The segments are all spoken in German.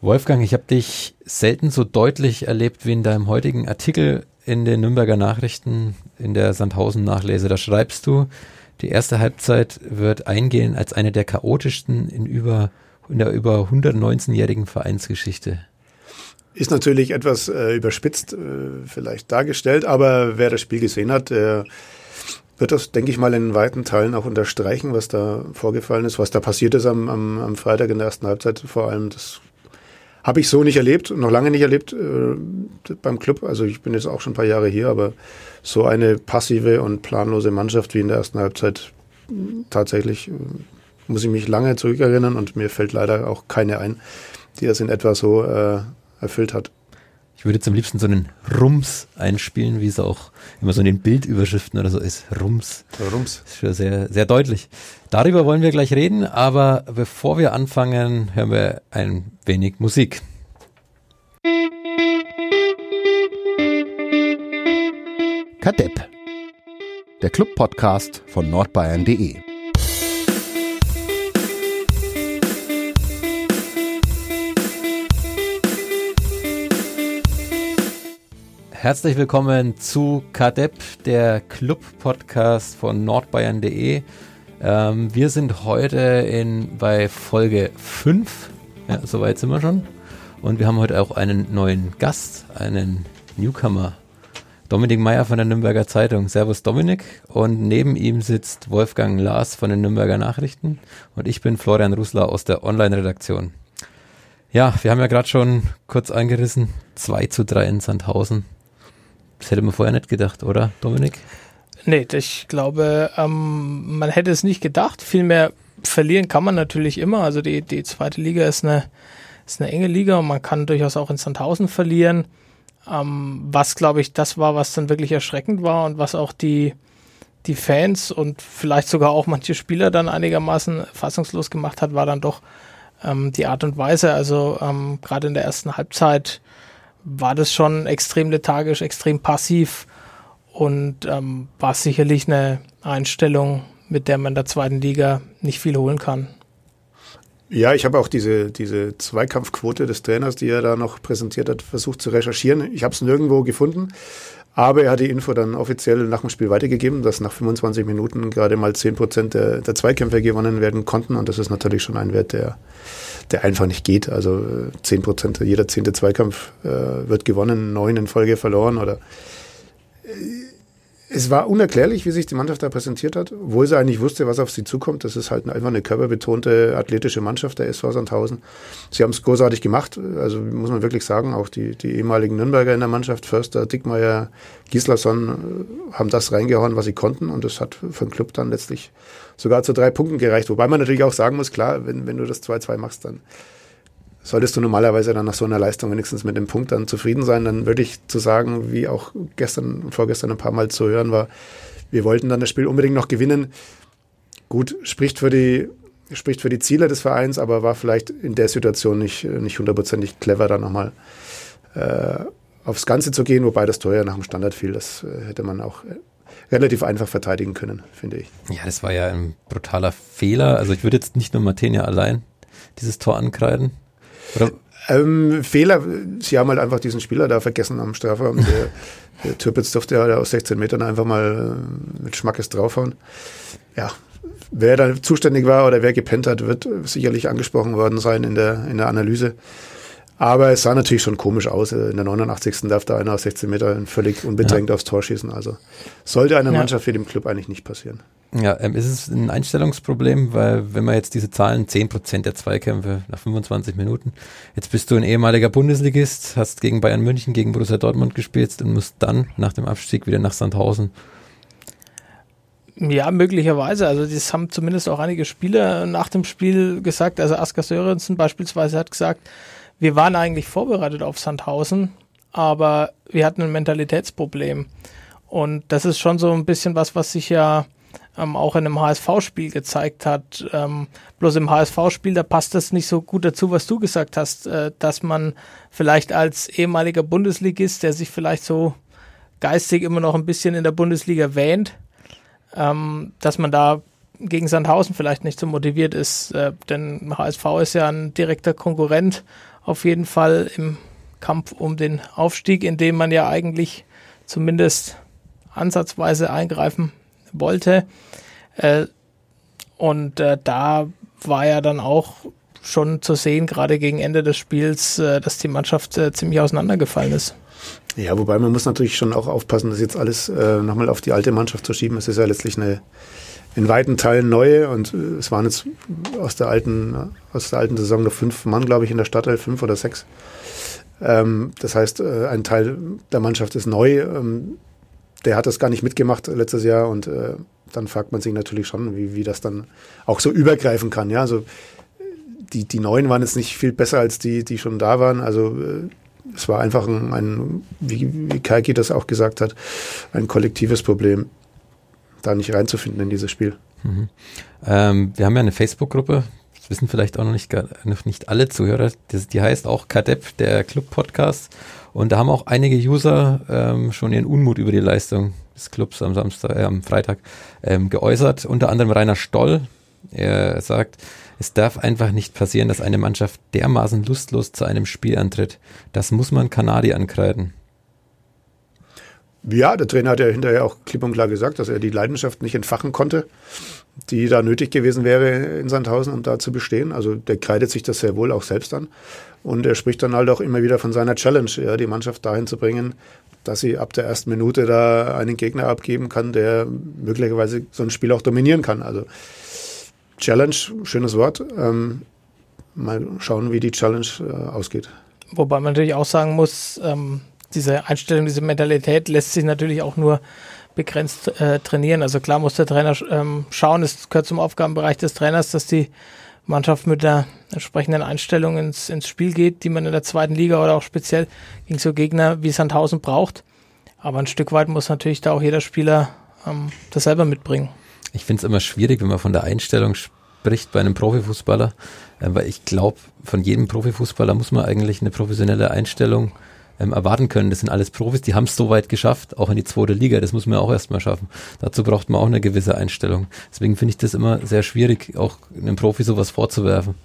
Wolfgang, ich habe dich selten so deutlich erlebt wie in deinem heutigen Artikel in den Nürnberger Nachrichten in der Sandhausen-Nachlese. Da schreibst du, die erste Halbzeit wird eingehen als eine der chaotischsten in der über 119-jährigen Vereinsgeschichte. Ist natürlich etwas überspitzt vielleicht dargestellt, aber wer das Spiel gesehen hat, wird das, denke ich mal, in weiten Teilen auch unterstreichen, was da vorgefallen ist, was da passiert ist am Freitag in der ersten Halbzeit vor allem. Das habe ich so nicht erlebt, noch lange nicht erlebt beim Club. Also ich bin jetzt auch schon ein paar Jahre hier, aber so eine passive und planlose Mannschaft wie in der ersten Halbzeit tatsächlich muss ich mich lange zurückerinnern und mir fällt leider auch keine ein, die das in etwa so erfüllt hat. Ich würde jetzt am liebsten so einen Rums einspielen, wie es auch immer so in den Bildüberschriften oder so ist. Rums. Rums. Das ist schon sehr, sehr deutlich. Darüber wollen wir gleich reden, aber bevor wir anfangen, hören wir ein wenig Musik. Kadepp, der Club-Podcast von nordbayern.de. Herzlich willkommen zu Kadepp, der Club-Podcast von nordbayern.de. Wir sind heute bei Folge 5, ja, soweit sind wir schon. Und wir haben heute auch einen neuen Gast, einen Newcomer, Dominik Meyer von der Nürnberger Zeitung. Servus Dominik. Und neben ihm sitzt Wolfgang Lars von den Nürnberger Nachrichten. Und ich bin Florian Rusler aus der Online-Redaktion. Ja, wir haben ja gerade schon kurz eingerissen, 2:3 in Sandhausen. Das hätte man vorher nicht gedacht, oder, Dominik? Nee, ich glaube, man hätte es nicht gedacht. Vielmehr verlieren kann man natürlich immer. Also die zweite Liga ist eine enge Liga und man kann durchaus auch in Sandhausen verlieren. Was, glaube ich, das war, was dann wirklich erschreckend war und was auch die Fans und vielleicht sogar auch manche Spieler dann einigermaßen fassungslos gemacht hat, war dann doch die Art und Weise. Also gerade in der ersten Halbzeit war das schon extrem lethargisch, extrem passiv und war sicherlich eine Einstellung, mit der man in der zweiten Liga nicht viel holen kann. Ja, ich habe auch diese Zweikampfquote des Trainers, die er da noch präsentiert hat, versucht zu recherchieren. Ich habe es nirgendwo gefunden, aber er hat die Info dann offiziell nach dem Spiel weitergegeben, dass nach 25 Minuten gerade mal 10% der Zweikämpfe gewonnen werden konnten und das ist natürlich schon ein Wert, der einfach nicht geht. Also 10%, jeder 10. Zweikampf wird gewonnen, 9 in Folge verloren. Oder es war unerklärlich, wie sich die Mannschaft da präsentiert hat, obwohl sie eigentlich wusste, was auf sie zukommt. Das ist halt einfach eine körperbetonte, athletische Mannschaft, der SV Sandhausen. Sie haben es großartig gemacht, also muss man wirklich sagen, auch die ehemaligen Nürnberger in der Mannschaft, Förster, Dickmeyer, Gislason, haben das reingehauen, was sie konnten und das hat für den Club dann letztlich sogar zu 3 Punkten gereicht. Wobei man natürlich auch sagen muss, klar, wenn du das 2:2 machst, dann solltest du normalerweise dann nach so einer Leistung wenigstens mit dem Punkt dann zufrieden sein. Dann würde ich zu sagen, wie auch gestern und vorgestern ein paar Mal zu hören war, wir wollten dann das Spiel unbedingt noch gewinnen. Gut, spricht für die Ziele des Vereins, aber war vielleicht in der Situation nicht hundertprozentig clever, da nochmal aufs Ganze zu gehen, wobei das Tor ja nach dem Standard fiel. Das hätte man auch relativ einfach verteidigen können, finde ich. Ja, das war ja ein brutaler Fehler. Also ich würde jetzt nicht nur Matenia allein dieses Tor ankreiden. Oder? Fehler, sie haben halt einfach diesen Spieler da vergessen am Strafraum. Der Türpitz durfte ja aus 16 Metern einfach mal mit Schmackes draufhauen. Ja, wer da zuständig war oder wer gepennt hat, wird sicherlich angesprochen worden sein in der Analyse. Aber es sah natürlich schon komisch aus. In der 89. darf da einer aus 16 Metern völlig unbedrängt aufs Tor schießen. Also sollte einer Mannschaft wie dem Club eigentlich nicht passieren. Ja, ist es ein Einstellungsproblem, weil wenn man jetzt diese Zahlen, 10% der Zweikämpfe nach 25 Minuten, jetzt bist du ein ehemaliger Bundesligist, hast gegen Bayern München, gegen Borussia Dortmund gespielt und musst dann nach dem Abstieg wieder nach Sandhausen. Ja, möglicherweise. Also das haben zumindest auch einige Spieler nach dem Spiel gesagt. Also Askar Sörensen beispielsweise hat gesagt, wir waren eigentlich vorbereitet auf Sandhausen, aber wir hatten ein Mentalitätsproblem. Und das ist schon so ein bisschen was sich ja auch in einem HSV-Spiel gezeigt hat. Bloß im HSV-Spiel, da passt das nicht so gut dazu, was du gesagt hast, dass man vielleicht als ehemaliger Bundesligist, der sich vielleicht so geistig immer noch ein bisschen in der Bundesliga wähnt, dass man da gegen Sandhausen vielleicht nicht so motiviert ist, denn HSV ist ja ein direkter Konkurrent auf jeden Fall im Kampf um den Aufstieg, in dem man ja eigentlich zumindest ansatzweise eingreifen wollte. Und da war ja dann auch schon zu sehen, gerade gegen Ende des Spiels, dass die Mannschaft ziemlich auseinandergefallen ist. Ja, wobei man muss natürlich schon auch aufpassen, das jetzt alles nochmal auf die alte Mannschaft zu schieben. Es ist ja letztlich in weiten Teilen neue und es waren jetzt aus der alten Saison noch 5 Mann, glaube ich, in der Startelf, 5 oder 6. Das heißt, ein Teil der Mannschaft ist neu. Der hat das gar nicht mitgemacht letztes Jahr und dann fragt man sich natürlich schon, wie das dann auch so übergreifen kann. Ja, also die Neuen waren jetzt nicht viel besser als die schon da waren. Also es war einfach wie Kaiki das auch gesagt hat, ein kollektives Problem, da nicht reinzufinden in dieses Spiel. Mhm. Wir haben ja eine Facebook-Gruppe, das wissen vielleicht auch noch nicht alle Zuhörer, die heißt auch KADEP, der Club-Podcast. Und da haben auch einige User schon ihren Unmut über die Leistung des Clubs am Freitag geäußert. Unter anderem Rainer Stoll. Er sagt, es darf einfach nicht passieren, dass eine Mannschaft dermaßen lustlos zu einem Spiel antritt. Das muss man Kanadi ankreiden. Ja, der Trainer hat ja hinterher auch klipp und klar gesagt, dass er die Leidenschaft nicht entfachen konnte, die da nötig gewesen wäre in Sandhausen, um da zu bestehen. Also der kreidet sich das sehr wohl auch selbst an. Und er spricht dann halt auch immer wieder von seiner Challenge, ja, die Mannschaft dahin zu bringen, dass sie ab der ersten Minute da einen Gegner abgeben kann, der möglicherweise so ein Spiel auch dominieren kann. Also Challenge, schönes Wort. Mal schauen, wie die Challenge ausgeht. Wobei man natürlich auch sagen muss, diese Einstellung, diese Mentalität lässt sich natürlich auch nur begrenzt trainieren. Also klar muss der Trainer schauen, es gehört zum Aufgabenbereich des Trainers, dass die Mannschaft mit der entsprechenden Einstellung ins Spiel geht, die man in der zweiten Liga oder auch speziell gegen so Gegner wie Sandhausen braucht. Aber ein Stück weit muss natürlich da auch jeder Spieler das selber mitbringen. Ich finde es immer schwierig, wenn man von der Einstellung spricht bei einem Profifußballer, weil ich glaube, von jedem Profifußballer muss man eigentlich eine professionelle Einstellung erwarten können. Das sind alles Profis, die haben es so weit geschafft, auch in die zweite Liga. Das muss man auch erstmal schaffen. Dazu braucht man auch eine gewisse Einstellung. Deswegen finde ich das immer sehr schwierig, auch einem Profi sowas vorzuwerfen.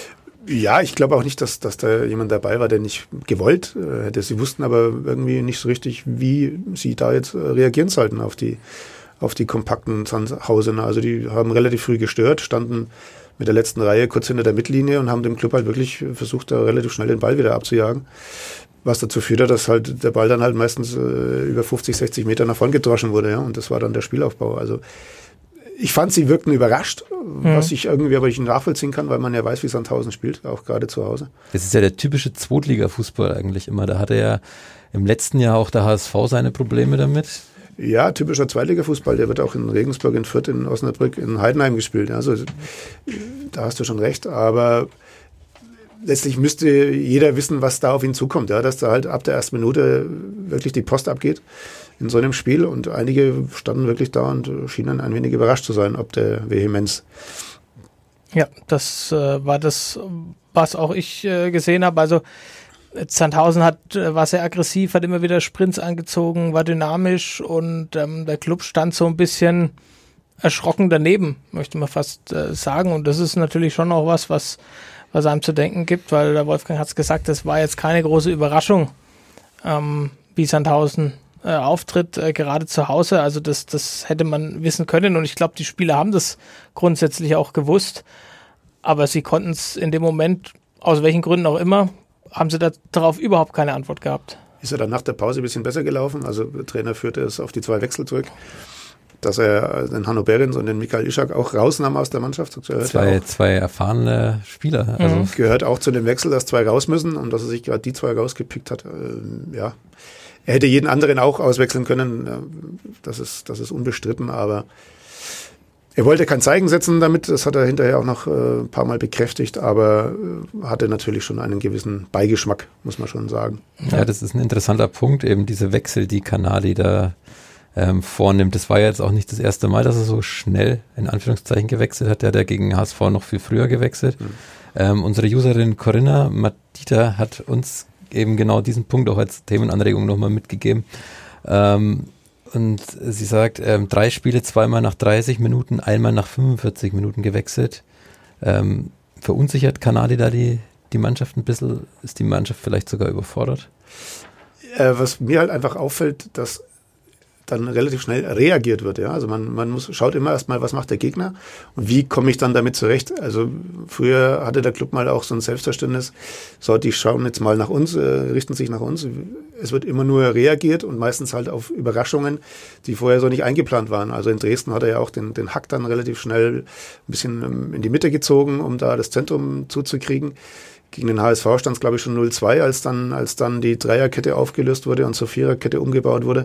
Ja, ich glaube auch nicht, dass da jemand dabei war, der nicht gewollt hätte. Sie wussten aber irgendwie nicht so richtig, wie sie da jetzt reagieren sollten auf die kompakten Sandhausener. Also die haben relativ früh gestört, standen mit der letzten Reihe kurz hinter der Mittellinie und haben dem Club halt wirklich versucht, da relativ schnell den Ball wieder abzujagen. Was dazu führte, dass halt der Ball dann halt meistens über 50, 60 Meter nach vorn gedroschen wurde. Ja? Und das war dann der Spielaufbau. Also ich fand, sie wirkten überrascht, was ich irgendwie aber nicht nachvollziehen kann, weil man ja weiß, wie Sandhausen spielt, auch gerade zu Hause. Das ist ja der typische Zweitliga-Fußball eigentlich immer. Da hatte ja im letzten Jahr auch der HSV seine Probleme damit. Ja, typischer Zweitliga-Fußball, der wird auch in Regensburg, in Fürth, in Osnabrück, in Heidenheim gespielt. Also da hast du schon recht, aber letztlich müsste jeder wissen, was da auf ihn zukommt, ja, dass da halt ab der ersten Minute wirklich die Post abgeht in so einem Spiel und einige standen wirklich da und schienen ein wenig überrascht zu sein, ob der Vehemenz. Ja, das war das, was auch ich gesehen habe. Also Sandhausen war sehr aggressiv, hat immer wieder Sprints angezogen, war dynamisch und der Club stand so ein bisschen erschrocken daneben, möchte man fast sagen. Und das ist natürlich schon auch was einem zu denken gibt, weil der Wolfgang hat es gesagt, das war jetzt keine große Überraschung, wie Sandhausen auftritt, gerade zu Hause. Also das hätte man wissen können und ich glaube, die Spieler haben das grundsätzlich auch gewusst, aber sie konnten es in dem Moment, aus welchen Gründen auch immer, haben sie darauf überhaupt keine Antwort gehabt. Ist er dann nach der Pause ein bisschen besser gelaufen? Also der Trainer führte es auf die 2 Wechsel zurück, dass er den Hanno Behrens und den Michael Ischak auch rausnahm aus der Mannschaft. Zwei erfahrene Spieler. Also gehört auch zu dem Wechsel, dass 2 raus müssen und dass er sich gerade die 2 rausgepickt hat. Ja, er hätte jeden anderen auch auswechseln können. Das ist unbestritten, aber er wollte kein Zeichen setzen damit. Das hat er hinterher auch noch ein paar Mal bekräftigt, aber hatte natürlich schon einen gewissen Beigeschmack, muss man schon sagen. Ja, das ist ein interessanter Punkt, eben diese Wechsel, die Kanadi da vornimmt. Das war ja jetzt auch nicht das erste Mal, dass er so schnell in Anführungszeichen gewechselt hat. Der hat ja gegen HSV noch viel früher gewechselt. Unsere Userin Corinna Matita hat uns eben genau diesen Punkt auch als Themenanregung nochmal mitgegeben. Und sie sagt, 3 Spiele, 2-mal nach 30 Minuten, einmal nach 45 Minuten gewechselt. Verunsichert Kanadi da die die Mannschaft ein bisschen, ist die Mannschaft vielleicht sogar überfordert? Was mir halt einfach auffällt, dass dann relativ schnell reagiert wird. Ja? Also man schaut immer erstmal, was macht der Gegner und wie komme ich dann damit zurecht. Also früher hatte der Club mal auch so ein Selbstverständnis, so, die schauen jetzt mal nach uns, richten sich nach uns. Es wird immer nur reagiert und meistens halt auf Überraschungen, die vorher so nicht eingeplant waren. Also in Dresden hat er ja auch den Hack dann relativ schnell ein bisschen in die Mitte gezogen, um da das Zentrum zuzukriegen. Gegen den HSV stand es, glaube ich, schon 0-2, als dann die Dreierkette aufgelöst wurde und zur Viererkette umgebaut wurde.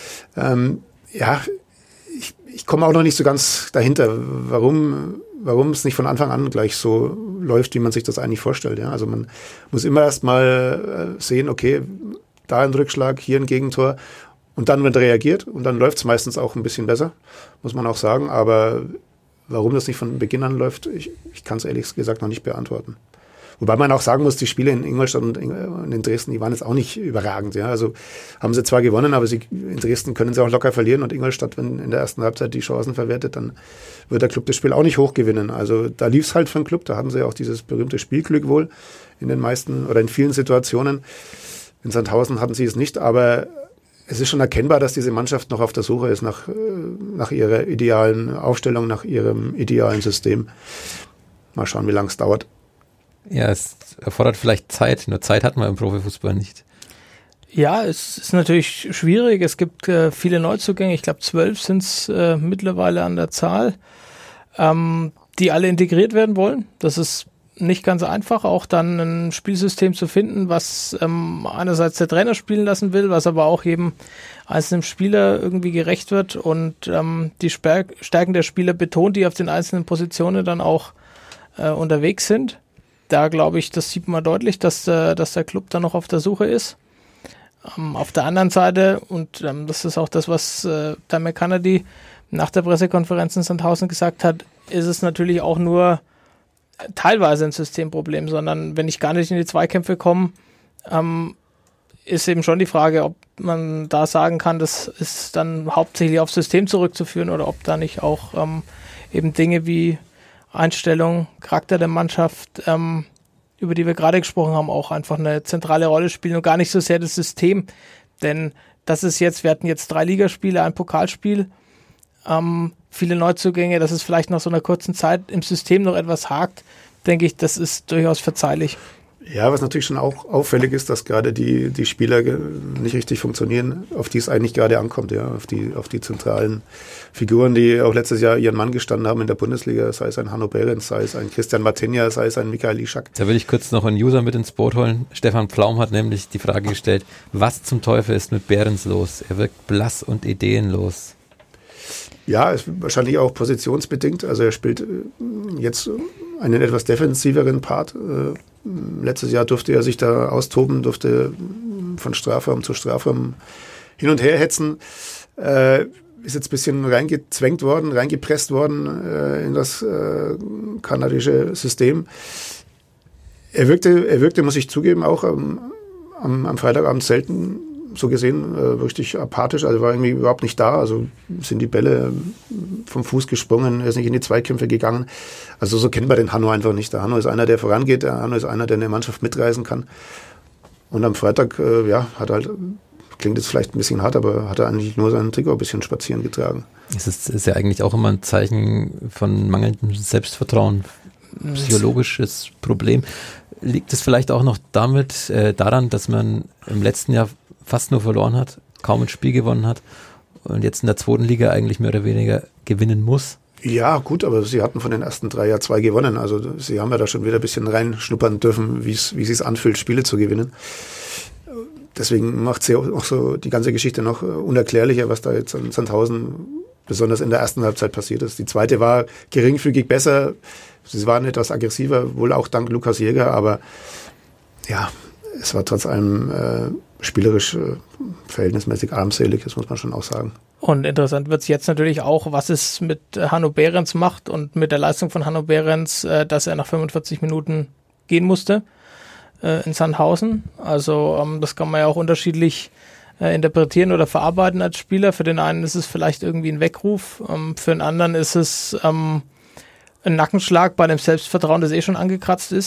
Ich komme auch noch nicht so ganz dahinter, warum es nicht von Anfang an gleich so läuft, wie man sich das eigentlich vorstellt. Ja? Also man muss immer erst mal sehen, okay, da ein Rückschlag, hier ein Gegentor und dann wird reagiert und dann läuft es meistens auch ein bisschen besser, muss man auch sagen. Aber warum das nicht von Beginn an läuft, ich kann es ehrlich gesagt noch nicht beantworten. Wobei man auch sagen muss, die Spiele in Ingolstadt und in Dresden, die waren jetzt auch nicht überragend. Ja. Also haben sie zwar gewonnen, aber in Dresden können sie auch locker verlieren. Und Ingolstadt, wenn in der ersten Halbzeit die Chancen verwertet, dann wird der Club das Spiel auch nicht hoch gewinnen. Also da lief es halt für den Club. Da haben sie auch dieses berühmte Spielglück wohl in den meisten oder in vielen Situationen. In Sandhausen hatten sie es nicht, aber es ist schon erkennbar, dass diese Mannschaft noch auf der Suche ist nach ihrer idealen Aufstellung, nach ihrem idealen System. Mal schauen, wie lange es dauert. Ja, es erfordert vielleicht Zeit, nur Zeit hat man im Profifußball nicht. Ja, es ist natürlich schwierig. Es gibt viele Neuzugänge, ich glaube 12 sind es mittlerweile an der Zahl, die alle integriert werden wollen. Das ist nicht ganz einfach, auch dann ein Spielsystem zu finden, was einerseits der Trainer spielen lassen will, was aber auch jedem einzelnen Spieler irgendwie gerecht wird und die Stärken der Spieler betont, die auf den einzelnen Positionen dann auch unterwegs sind. Da glaube ich, das sieht man deutlich, dass der Club da noch auf der Suche ist. Auf der anderen Seite, und das ist auch das, was Damir Kannady nach der Pressekonferenz in Sandhausen gesagt hat, ist es natürlich auch nur teilweise ein Systemproblem, sondern wenn ich gar nicht in die Zweikämpfe komme, ist eben schon die Frage, ob man da sagen kann, das ist dann hauptsächlich aufs System zurückzuführen oder ob da nicht auch eben Dinge wie Einstellung, Charakter der Mannschaft, über die wir gerade gesprochen haben, auch einfach eine zentrale Rolle spielen und gar nicht so sehr das System. Denn das ist jetzt, wir hatten jetzt 3 Ligaspiele, ein Pokalspiel, viele Neuzugänge, dass es vielleicht nach so einer kurzen Zeit im System noch etwas hakt, denke ich, das ist durchaus verzeihlich. Ja, was natürlich schon auch auffällig ist, dass gerade die Spieler nicht richtig funktionieren, auf die es eigentlich gerade ankommt, ja, auf die zentralen Figuren, die auch letztes Jahr ihren Mann gestanden haben in der Bundesliga, sei es ein Hanno Behrens, sei es ein Christian Martinia, sei es ein Michael Ischak. Da will ich kurz noch einen User mit ins Boot holen. Stefan Pflaum hat nämlich die Frage gestellt, was zum Teufel ist mit Behrens los? Er wirkt blass und ideenlos. Ja, ist wahrscheinlich auch positionsbedingt. Also er spielt jetzt einen etwas defensiveren Part. Letztes Jahr durfte er sich da austoben, durfte von Strafraum zu Strafraum hin und her hetzen. Ist jetzt ein bisschen reingezwängt worden, reingepresst worden in das kanadische System. Er wirkte, muss ich zugeben, auch am Freitagabend selten so gesehen richtig apathisch, also war irgendwie überhaupt nicht da, also sind die Bälle vom Fuß gesprungen, er ist nicht in die Zweikämpfe gegangen, also so kennt man den Hanno einfach nicht. Der Hanno ist einer, der vorangeht, der Hanno ist einer, der eine Mannschaft mitreißen kann und am Freitag, hat halt, klingt jetzt vielleicht ein bisschen hart, aber hat er eigentlich nur seinen Trikot ein bisschen spazieren getragen. Es ist ja eigentlich auch immer ein Zeichen von mangelndem Selbstvertrauen, psychologisches Problem. Liegt es vielleicht auch noch daran, dass man im letzten Jahr fast nur verloren hat, kaum ein Spiel gewonnen hat und jetzt in der 2. Liga eigentlich mehr oder weniger gewinnen muss? Ja, gut, aber sie hatten von den ersten 3 ja 2 gewonnen. Also sie haben ja da schon wieder ein bisschen reinschnuppern dürfen, wie es sich anfühlt, Spiele zu gewinnen. Deswegen macht sie auch so die ganze Geschichte noch unerklärlicher, was da jetzt in Sandhausen besonders in der ersten Halbzeit passiert ist. Die zweite war geringfügig besser. Sie waren etwas aggressiver, wohl auch dank Lukas Jäger, aber ja, es war trotz allem spielerisch verhältnismäßig armselig, das muss man schon auch sagen. Und interessant wird es jetzt natürlich auch, was es mit Hanno Behrens macht und mit der Leistung von Hanno Behrens, dass er nach 45 Minuten gehen musste in Sandhausen. Also das kann man ja auch unterschiedlich interpretieren oder verarbeiten als Spieler. Für den einen ist es vielleicht irgendwie ein Weckruf, für den anderen ist es ein Nackenschlag bei dem Selbstvertrauen, das schon angekratzt ist.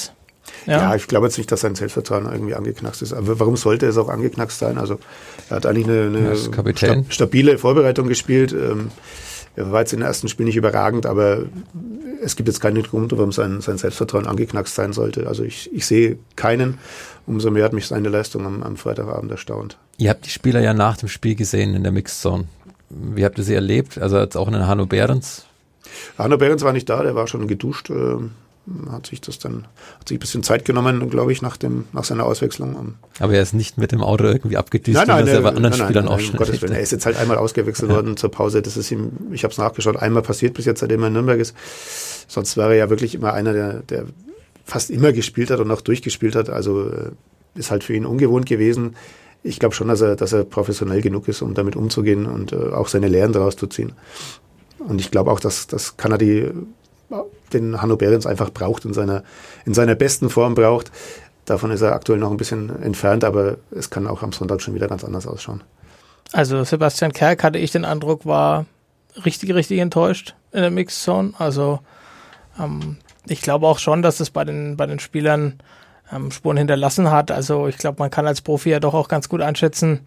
Ja, ich glaube jetzt nicht, dass sein Selbstvertrauen irgendwie angeknackst ist. Aber warum sollte es auch angeknackst sein? Also er hat eigentlich eine stabile Vorbereitung gespielt. Er war jetzt in den ersten Spielen nicht überragend, aber es gibt jetzt keinen Grund, warum sein Selbstvertrauen angeknackst sein sollte. Also ich sehe keinen. Umso mehr hat mich seine Leistung am Freitagabend erstaunt. Ihr habt die Spieler ja nach dem Spiel gesehen in der Mixzone. Wie habt ihr sie erlebt? Also jetzt auch in Hanno Behrens? Hanno Behrens war nicht da, der war schon geduscht. Hat sich ein bisschen Zeit genommen, glaube ich, nach seiner Auswechslung. Aber er ist nicht mit dem Auto irgendwie abgedüst, wie er bei anderen Spielern auch schon Gottes Willen. Er ist jetzt halt einmal ausgewechselt worden zur Pause. Das ist ihm, ich habe es nachgeschaut, einmal passiert bis jetzt, seitdem er in Nürnberg ist. Sonst war er ja wirklich immer einer, der fast immer gespielt hat und auch durchgespielt hat. Also ist halt für ihn ungewohnt gewesen. Ich glaube schon, dass er professionell genug ist, um damit umzugehen und auch seine Lehren daraus zu ziehen. Und ich glaube auch, dass Kanadi den Hanno Behrens einfach braucht, in seiner besten Form braucht. Davon ist er aktuell noch ein bisschen entfernt, aber es kann auch am Sonntag schon wieder ganz anders ausschauen. Also Sebastian Kerk, hatte ich den Eindruck, war richtig enttäuscht in der Mixzone. Also ich glaube auch schon, dass es bei den Spielern Spuren hinterlassen hat. Also ich glaube, man kann als Profi ja doch auch ganz gut einschätzen,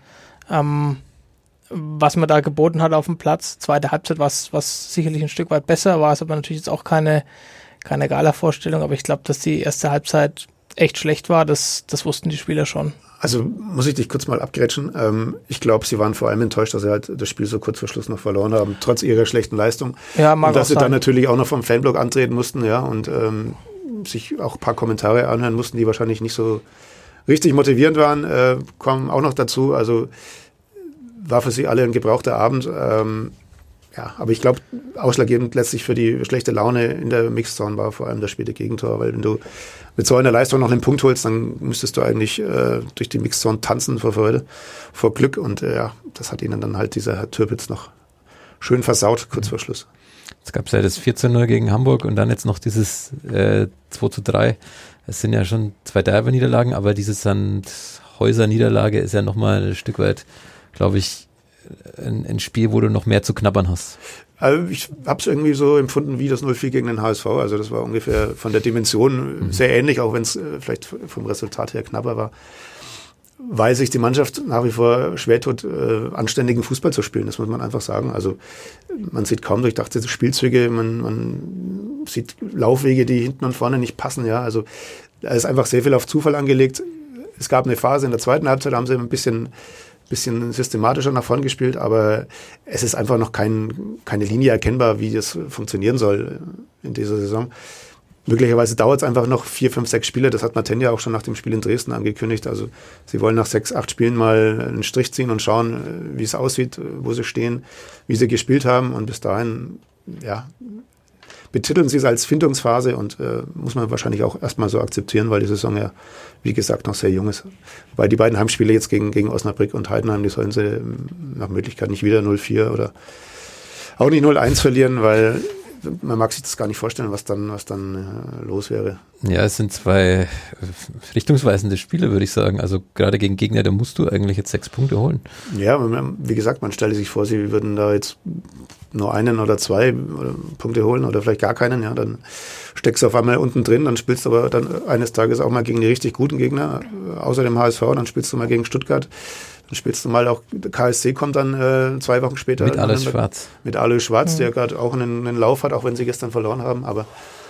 was man da geboten hat auf dem Platz. Zweite Halbzeit war es sicherlich ein Stück weit besser, war es aber natürlich jetzt auch keine Gala-Vorstellung, aber ich glaube, dass die erste Halbzeit echt schlecht war, das wussten die Spieler schon. Also muss ich dich kurz mal abgrätschen. Ich glaube, sie waren vor allem enttäuscht, dass sie halt das Spiel so kurz vor Schluss noch verloren haben, trotz ihrer schlechten Leistung. Ja, mag und dass auch sie sein. dann natürlich auch noch vom Fanblock antreten mussten, ja, und sich auch ein paar Kommentare anhören mussten, die wahrscheinlich nicht so richtig motivierend waren, kommen auch noch dazu. Also war für sie alle ein gebrauchter Abend. Ja, aber ich glaube, ausschlaggebend letztlich für die schlechte Laune in der Mixzone war vor allem das späte Gegentor, weil wenn du mit so einer Leistung noch einen Punkt holst, dann müsstest du eigentlich durch die Mixzone tanzen vor Freude, vor Glück und ja, das hat ihnen dann halt dieser Herr Türpitz noch schön versaut, kurz vor Schluss. Jetzt gab es ja das 14-0 gegen Hamburg und dann jetzt noch dieses 2:3. Es sind ja schon 2 Derby-Niederlagen, aber diese Sandhäuser-Niederlage ist ja nochmal ein Stück weit, glaube ich, ein Spiel, wo du noch mehr zu knabbern hast. Also ich habe es irgendwie so empfunden wie das 0-4 gegen den HSV. Also das war ungefähr von der Dimension sehr ähnlich, auch wenn es vielleicht vom Resultat her knapper war. Weil sich die Mannschaft nach wie vor schwer tut, anständigen Fußball zu spielen. Das muss man einfach sagen. Also man sieht kaum durchdachte Spielzüge, man sieht Laufwege, die hinten und vorne nicht passen. Ja, also da ist einfach sehr viel auf Zufall angelegt. Es gab eine Phase in der zweiten Halbzeit, da haben sie ein bisschen systematischer nach vorn gespielt, aber es ist einfach noch keine Linie erkennbar, wie das funktionieren soll in dieser Saison. Möglicherweise dauert es einfach noch 4, 5, 6 Spiele. Das hat Martin ja auch schon nach dem Spiel in Dresden angekündigt. Also sie wollen nach 6, 8 Spielen mal einen Strich ziehen und schauen, wie es aussieht, wo sie stehen, wie sie gespielt haben. Und bis dahin, ja, betiteln sie es als Findungsphase und muss man wahrscheinlich auch erstmal so akzeptieren, weil die Saison ja, wie gesagt, noch sehr jung ist. Weil die beiden Heimspiele jetzt gegen Osnabrück und Heidenheim, die sollen sie nach Möglichkeit nicht wieder 0-4 oder auch nicht 0-1 verlieren, weil man mag sich das gar nicht vorstellen, was dann los wäre. Ja, es sind 2 richtungsweisende Spiele, würde ich sagen. Also gerade gegen Gegner, da musst du eigentlich jetzt 6 Punkte holen. Ja, wie gesagt, man stelle sich vor, sie würden da jetzt nur 1 oder 2 Punkte holen oder vielleicht gar keinen. Ja, dann steckst du auf einmal unten drin, dann spielst du aber dann eines Tages auch mal gegen die richtig guten Gegner, außer dem HSV, dann spielst du mal gegen Stuttgart. Dann spielst du mal auch, KSC kommt dann 2 Wochen später. Mit Alois Schwarz. Mit Alois Schwarz, der gerade auch einen Lauf hat, auch wenn sie gestern verloren haben. Aber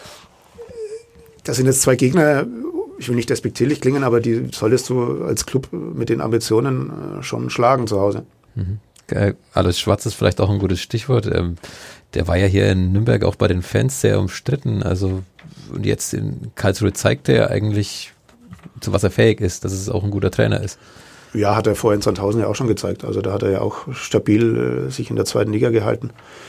das sind jetzt 2 Gegner, ich will nicht despektierlich klingen, aber die solltest du als Club mit den Ambitionen schon schlagen zu Hause. Mhm. Alois Schwarz ist vielleicht auch ein gutes Stichwort. Der war ja hier in Nürnberg auch bei den Fans sehr umstritten. Also und jetzt in Karlsruhe zeigt er eigentlich, zu was er fähig ist, dass es auch ein guter Trainer ist. Ja, hat er vorher in Sandhausen ja auch schon gezeigt. Also da hat er ja auch stabil sich in der 2. Liga gehalten.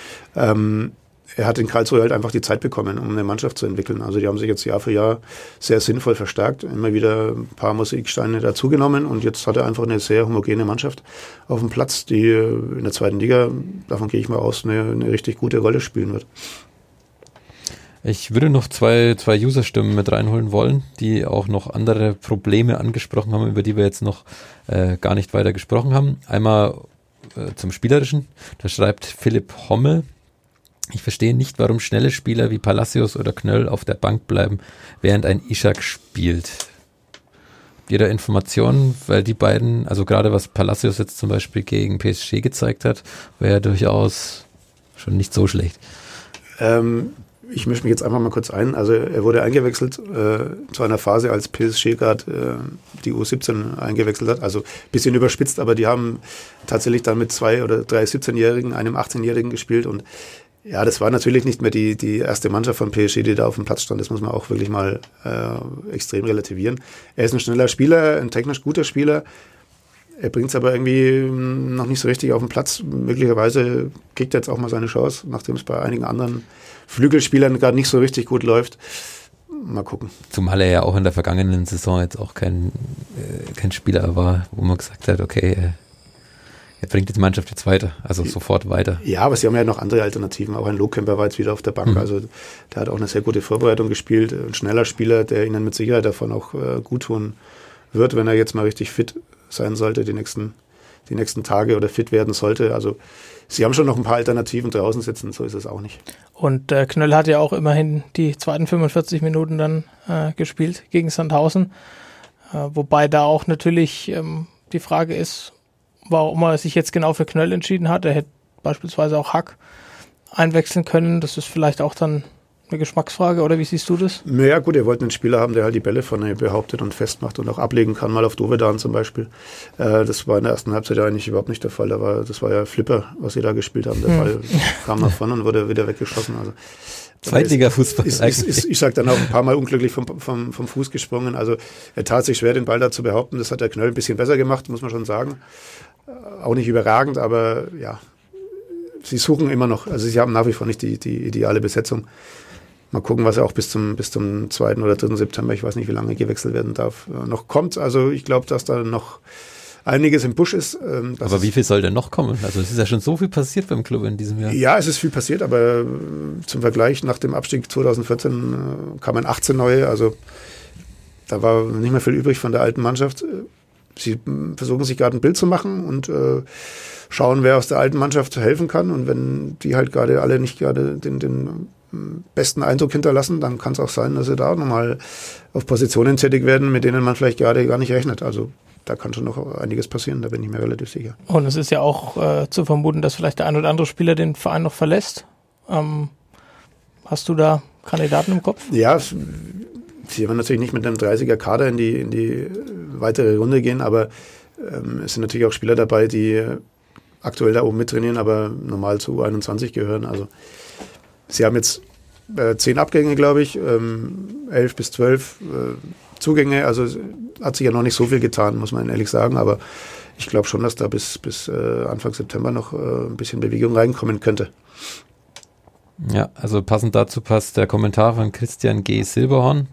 Er hat in Karlsruhe halt einfach die Zeit bekommen, um eine Mannschaft zu entwickeln. Also die haben sich jetzt Jahr für Jahr sehr sinnvoll verstärkt, immer wieder ein paar Mosaiksteine dazugenommen und jetzt hat er einfach eine sehr homogene Mannschaft auf dem Platz, die in der 2. Liga, davon gehe ich mal aus, eine richtig gute Rolle spielen wird. Ich würde noch zwei User-Stimmen mit reinholen wollen, die auch noch andere Probleme angesprochen haben, über die wir jetzt noch gar nicht weiter gesprochen haben. Einmal zum Spielerischen, da schreibt Philipp Hommel, Ich verstehe nicht, warum schnelle Spieler wie Palacios oder Knöll auf der Bank bleiben, während ein Ishak spielt. Habt ihr da Informationen? Weil die beiden, also gerade was Palacios jetzt zum Beispiel gegen PSG gezeigt hat, wäre ja durchaus schon nicht so schlecht. Ich mische mich jetzt einfach mal kurz ein. Also er wurde eingewechselt zu einer Phase, als PSG gerade die U17 eingewechselt hat. Also ein bisschen überspitzt, aber die haben tatsächlich dann mit 2 oder 3 17-Jährigen, einem 18-Jährigen gespielt. Und ja, das war natürlich nicht mehr die erste Mannschaft von PSG, die da auf dem Platz stand. Das muss man auch wirklich mal extrem relativieren. Er ist ein schneller Spieler, ein technisch guter Spieler. Er bringt es aber irgendwie noch nicht so richtig auf den Platz. Möglicherweise kriegt er jetzt auch mal seine Chance, nachdem es bei einigen anderen Flügelspielern gerade nicht so richtig gut läuft. Mal gucken. Zumal er ja auch in der vergangenen Saison jetzt auch kein Spieler war, wo man gesagt hat, okay, er bringt die Mannschaft jetzt weiter, also sofort weiter. Ja, aber sie haben ja noch andere Alternativen. Auch ein Lohkämper war jetzt wieder auf der Bank. Also der hat auch eine sehr gute Vorbereitung gespielt. Ein schneller Spieler, der ihnen mit Sicherheit davon auch gut tun wird, wenn er jetzt mal richtig fit sein sollte, die nächsten Tage oder fit werden sollte. Also sie haben schon noch ein paar Alternativen draußen sitzen, so ist es auch nicht. Und Knöll hat ja auch immerhin die zweiten 45 Minuten dann gespielt gegen Sandhausen. Wobei da auch natürlich die Frage ist, warum er sich jetzt genau für Knöll entschieden hat. Er hätte beispielsweise auch Hack einwechseln können. Das ist vielleicht auch dann eine Geschmacksfrage, oder wie siehst du das? Naja gut, ihr wollt einen Spieler haben, der halt die Bälle vorne behauptet und festmacht und auch ablegen kann, mal auf Dovedan zum Beispiel. Das war in der ersten Halbzeit ja eigentlich überhaupt nicht der Fall. Das war ja Flipper, was sie da gespielt haben. Der Ball kam nach vorne und wurde wieder weggeschossen. Also Zweitliga-Fußball. Ich sage dann auch ein paar Mal unglücklich vom Fuß gesprungen. Also er tat sich schwer, den Ball da zu behaupten. Das hat der Knöll ein bisschen besser gemacht, muss man schon sagen. Auch nicht überragend, aber ja, sie suchen immer noch. Also sie haben nach wie vor nicht die ideale Besetzung. Mal gucken, was er auch bis zum 2. oder 3. September, ich weiß nicht, wie lange gewechselt werden darf, noch kommt. Also ich glaube, dass da noch einiges im Busch ist. Aber wie viel soll denn noch kommen? Also es ist ja schon so viel passiert beim Club in diesem Jahr. Ja, es ist viel passiert, aber zum Vergleich nach dem Abstieg 2014 kamen 18 neue. Also da war nicht mehr viel übrig von der alten Mannschaft. Sie versuchen sich gerade ein Bild zu machen und schauen, wer aus der alten Mannschaft helfen kann. Und wenn die halt gerade alle nicht gerade den besten Eindruck hinterlassen, dann kann es auch sein, dass sie da nochmal auf Positionen tätig werden, mit denen man vielleicht gerade gar nicht rechnet. Also da kann schon noch einiges passieren, da bin ich mir relativ sicher. Und es ist ja auch zu vermuten, dass vielleicht der ein oder andere Spieler den Verein noch verlässt. Hast du da Kandidaten im Kopf? Ja, sie werden natürlich nicht mit einem 30er-Kader in die weitere Runde gehen, aber es sind natürlich auch Spieler dabei, die aktuell da oben mittrainieren, aber normal zu U21 gehören. Also sie haben jetzt 10 Abgänge, glaube ich, 11 bis 12 Zugänge. Also hat sich ja noch nicht so viel getan, muss man ehrlich sagen. Aber ich glaube schon, dass da bis Anfang September noch ein bisschen Bewegung reinkommen könnte. Ja, also passend dazu passt der Kommentar von Christian G. Silberhorn.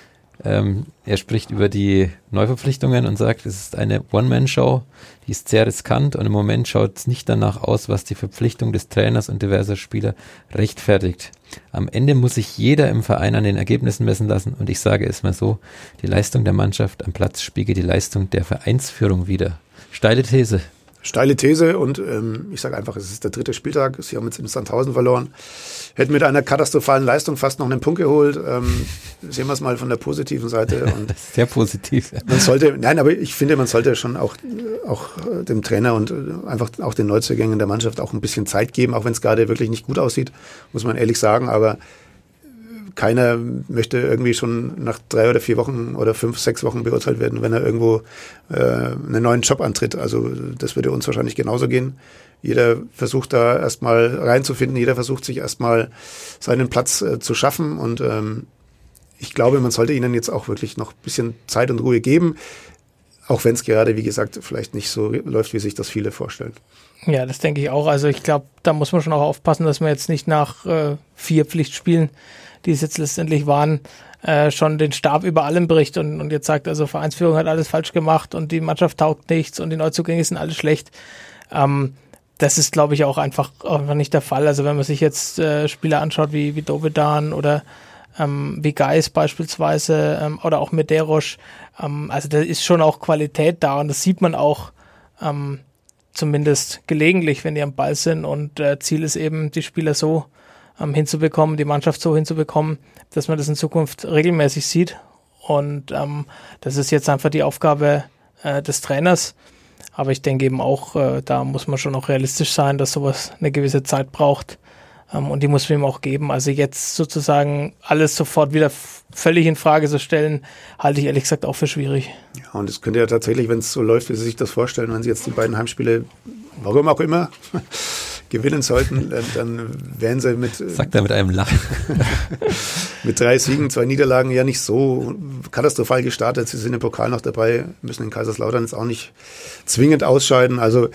Er spricht über die Neuverpflichtungen und sagt, es ist eine One-Man-Show, die ist sehr riskant und im Moment schaut es nicht danach aus, was die Verpflichtung des Trainers und diverser Spieler rechtfertigt. Am Ende muss sich jeder im Verein an den Ergebnissen messen lassen und ich sage es mal so, die Leistung der Mannschaft am Platz spiegelt die Leistung der Vereinsführung wider. Steile These. Steile These und ich sage einfach, es ist der 3. Spieltag, sie haben jetzt in Sandhausen verloren, hätten mit einer katastrophalen Leistung fast noch einen Punkt geholt. Sehen wir es mal von der positiven Seite. Und das ist sehr positiv. Aber ich finde, man sollte schon auch dem Trainer und einfach auch den Neuzugängen der Mannschaft auch ein bisschen Zeit geben, auch wenn es gerade wirklich nicht gut aussieht, muss man ehrlich sagen, aber keiner möchte irgendwie schon nach 3 oder 4 Wochen oder 5, 6 Wochen beurteilt werden, wenn er irgendwo einen neuen Job antritt. Also das würde uns wahrscheinlich genauso gehen. Jeder versucht da erstmal reinzufinden, jeder versucht sich erstmal seinen Platz zu schaffen und ich glaube, man sollte ihnen jetzt auch wirklich noch ein bisschen Zeit und Ruhe geben, auch wenn es gerade, wie gesagt, vielleicht nicht so läuft, wie sich das viele vorstellen. Ja, das denke ich auch. Also ich glaube, da muss man schon auch aufpassen, dass man jetzt nicht nach 4 Pflichtspielen, die es jetzt letztendlich waren, schon den Stab über allem bricht und jetzt sagt, also Vereinsführung hat alles falsch gemacht und die Mannschaft taugt nichts und die Neuzugänge sind alle schlecht. Das ist, glaube ich, auch einfach nicht der Fall. Also wenn man sich jetzt Spieler anschaut wie Dovedan oder wie Geis beispielsweise oder auch Medeiros, also da ist schon auch Qualität da und das sieht man auch zumindest gelegentlich, wenn die am Ball sind und Ziel ist eben, die Spieler so hinzubekommen, die Mannschaft so hinzubekommen, dass man das in Zukunft regelmäßig sieht. Und das ist jetzt einfach die Aufgabe des Trainers. Aber ich denke eben auch, da muss man schon auch realistisch sein, dass sowas eine gewisse Zeit braucht. Und die muss man ihm auch geben. Also jetzt sozusagen alles sofort wieder völlig in Frage zu stellen, halte ich ehrlich gesagt auch für schwierig. Ja, und es könnte ja tatsächlich, wenn es so läuft, wie Sie sich das vorstellen, wenn Sie jetzt die beiden Heimspiele, warum auch immer, gewinnen sollten, dann wären Sie sagt er mit einem Lachen. mit 3 Siegen, 2 Niederlagen ja nicht so katastrophal gestartet. Sie sind im Pokal noch dabei, müssen in Kaiserslautern jetzt auch nicht zwingend ausscheiden. Also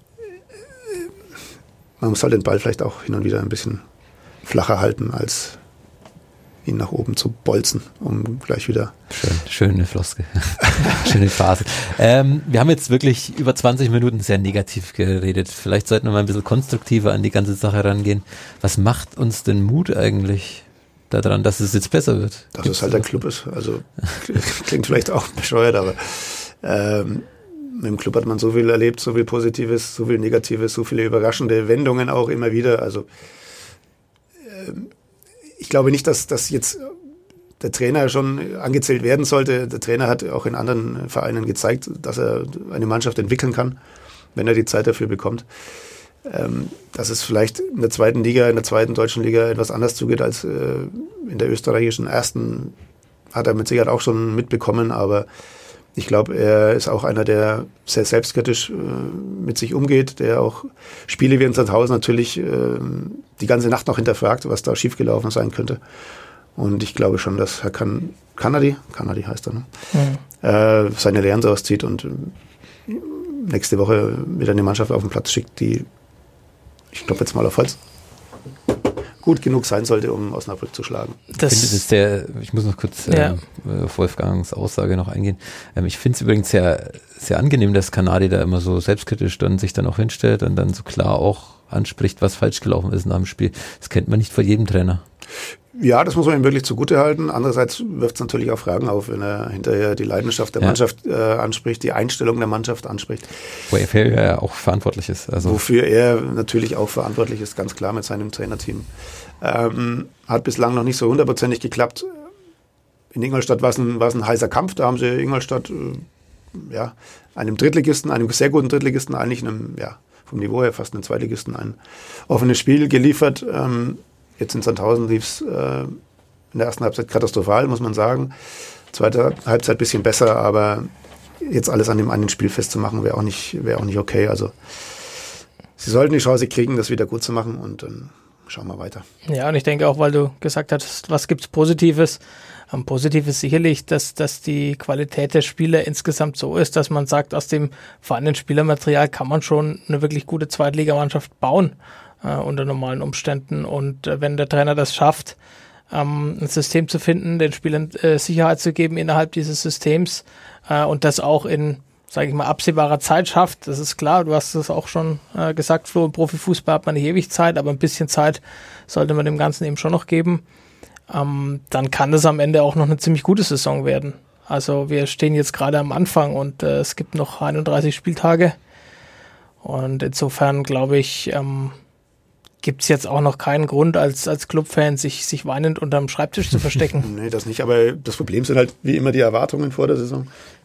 man muss halt den Ball vielleicht auch hin und wieder ein bisschen flacher halten, als ihn nach oben zu bolzen, um gleich wieder... Schöne Floskel. Schöne Phase. Wir haben jetzt wirklich über 20 Minuten sehr negativ geredet. Vielleicht sollten wir mal ein bisschen konstruktiver an die ganze Sache rangehen. Was macht uns denn Mut eigentlich daran, dass es jetzt besser wird? Dass es halt ein Club ist. Also klingt vielleicht auch bescheuert, aber im Club hat man so viel erlebt, so viel Positives, so viel Negatives, so viele überraschende Wendungen auch immer wieder. Also ich glaube nicht, dass jetzt der Trainer schon angezählt werden sollte. Der Trainer hat auch in anderen Vereinen gezeigt, dass er eine Mannschaft entwickeln kann, wenn er die Zeit dafür bekommt. Dass es vielleicht in der zweiten Liga, in der zweiten deutschen Liga etwas anders zugeht als in der österreichischen ersten, hat er mit Sicherheit auch schon mitbekommen, aber ich glaube, er ist auch einer, der sehr selbstkritisch mit sich umgeht, der auch Spiele wie in Sandhausen natürlich die ganze Nacht noch hinterfragt, was da schiefgelaufen sein könnte. Und ich glaube schon, dass Herr Kannady heißt er, ne? Seine Lehren so auszieht und nächste Woche wieder eine Mannschaft auf den Platz schickt, die, ich klopfe jetzt mal auf Holz, gut genug sein sollte, um Osnabrück zu schlagen. Ich muss noch kurz auf Wolfgangs Aussage noch eingehen. Ich finde es übrigens sehr, sehr angenehm, dass Kannady da immer so selbstkritisch dann sich dann auch hinstellt und dann so klar auch anspricht, was falsch gelaufen ist nach dem Spiel. Das kennt man nicht von jedem Trainer. Ja, das muss man ihm wirklich zugute halten. Andererseits wirft es natürlich auch Fragen auf, wenn er hinterher die Leidenschaft der Mannschaft anspricht, die Einstellung der Mannschaft anspricht. Wofür er auch verantwortlich ist. Also wofür er natürlich auch verantwortlich ist, ganz klar mit seinem Trainerteam. Hat bislang noch nicht so 100% geklappt. In Ingolstadt war es ein heißer Kampf. Da haben sie Ingolstadt einem Drittligisten, einem sehr guten Drittligisten, eigentlich vom Niveau her fast einem Zweitligisten, ein offenes Spiel geliefert. Jetzt in Sandhausen lief es in der ersten Halbzeit katastrophal, muss man sagen. Zweite Halbzeit ein bisschen besser, aber jetzt alles an dem einen Spiel festzumachen, wäre auch nicht okay. Also sie sollten die Chance kriegen, das wieder gut zu machen und dann schauen wir weiter. Ja, und ich denke auch, weil du gesagt hast, was gibt's Positives? Positiv ist sicherlich, dass die Qualität der Spieler insgesamt so ist, dass man sagt, aus dem vorhandenen Spielermaterial kann man schon eine wirklich gute Zweitligamannschaft bauen. Unter normalen Umständen. Und wenn der Trainer das schafft, ein System zu finden, den Spielern Sicherheit zu geben innerhalb dieses Systems und das auch in, sage ich mal, absehbarer Zeit schafft, das ist klar, du hast es auch schon gesagt, Flo, im Profifußball hat man nicht ewig Zeit, aber ein bisschen Zeit sollte man dem Ganzen eben schon noch geben, dann kann das am Ende auch noch eine ziemlich gute Saison werden. Also wir stehen jetzt gerade am Anfang und es gibt noch 31 Spieltage und insofern glaube ich, gibt es jetzt auch noch keinen Grund, als Clubfan sich weinend unterm Schreibtisch zu verstecken. Nee, das nicht. Aber das Problem sind halt wie immer die Erwartungen vor der Saison.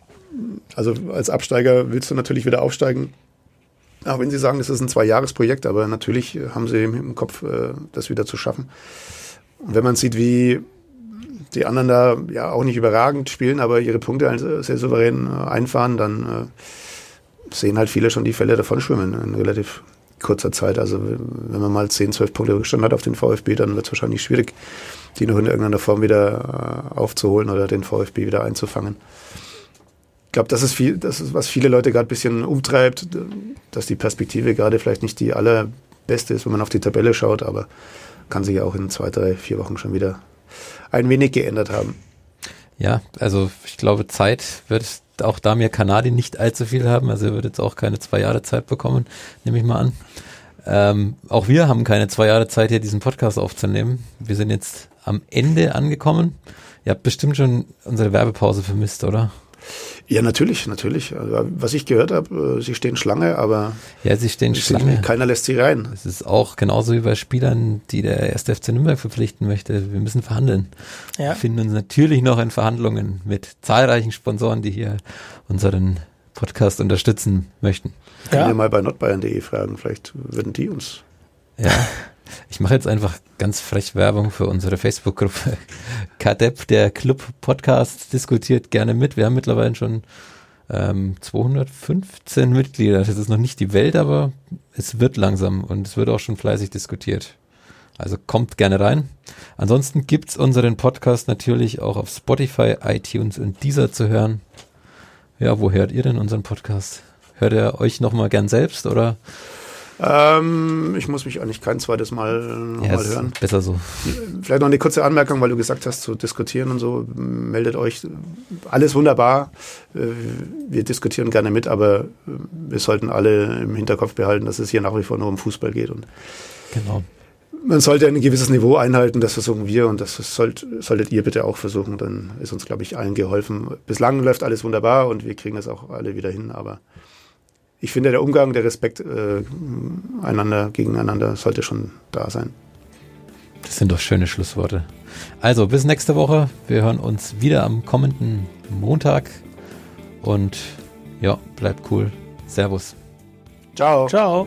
Also als Absteiger willst du natürlich wieder aufsteigen. Auch wenn sie sagen, das ist ein 2-Jahres-Projekt, aber natürlich haben sie im Kopf, das wieder zu schaffen. Und wenn man sieht, wie die anderen da ja auch nicht überragend spielen, aber ihre Punkte halt sehr souverän einfahren, dann sehen halt viele schon die Fälle davon schwimmen in relativ kurzer Zeit. Also wenn man mal 10, 12 Punkte Rückstand hat auf den VfB, dann wird es wahrscheinlich schwierig, die noch in irgendeiner Form wieder aufzuholen oder den VfB wieder einzufangen. Ich glaube, das ist, was viele Leute gerade ein bisschen umtreibt, dass die Perspektive gerade vielleicht nicht die allerbeste ist, wenn man auf die Tabelle schaut, aber kann sich ja auch in 2, 3, 4 Wochen schon wieder ein wenig geändert haben. Ja, also ich glaube, Zeit wird auch Damir Kannady nicht allzu viel haben. Also er wird jetzt auch keine 2 Jahre Zeit bekommen, nehme ich mal an. Auch wir haben keine 2 Jahre Zeit, hier diesen Podcast aufzunehmen. Wir sind jetzt am Ende angekommen. Ihr habt bestimmt schon unsere Werbepause vermisst, oder? Ja, natürlich. Also, was ich gehört habe, sie stehen Schlange, aber ja, sie stehen Schlange. Keiner lässt sie rein. Es ist auch genauso wie bei Spielern, die der 1. FC Nürnberg verpflichten möchte. Wir müssen verhandeln. Ja. Wir befinden uns natürlich noch in Verhandlungen mit zahlreichen Sponsoren, die hier unseren Podcast unterstützen möchten. Können wir mal bei nordbayern.de fragen, vielleicht würden die uns... Ja, ich mache jetzt einfach ganz frech Werbung für unsere Facebook-Gruppe KADEP, der Club-Podcast, diskutiert gerne mit. Wir haben mittlerweile schon 215 Mitglieder. Das ist noch nicht die Welt, aber es wird langsam und es wird auch schon fleißig diskutiert. Also kommt gerne rein. Ansonsten gibt's unseren Podcast natürlich auch auf Spotify, iTunes und Deezer zu hören. Ja, wo hört ihr denn unseren Podcast? Hört ihr euch nochmal gern selbst oder... Ich muss mich eigentlich kein zweites Mal nochmal hören. Besser so. Vielleicht noch eine kurze Anmerkung, weil du gesagt hast, zu diskutieren und so. Meldet euch. Alles wunderbar. Wir diskutieren gerne mit, aber wir sollten alle im Hinterkopf behalten, dass es hier nach wie vor nur um Fußball geht. Und genau. Man sollte ein gewisses Niveau einhalten, das versuchen wir und das solltet ihr bitte auch versuchen. Dann ist uns, glaube ich, allen geholfen. Bislang läuft alles wunderbar und wir kriegen das auch alle wieder hin, aber ich finde, der Umgang, der Respekt einander gegeneinander sollte schon da sein. Das sind doch schöne Schlussworte. Also, bis nächste Woche. Wir hören uns wieder am kommenden Montag. Und ja, bleibt cool. Servus. Ciao. Ciao.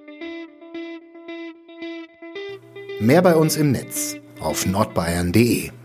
Mehr bei uns im Netz auf nordbayern.de.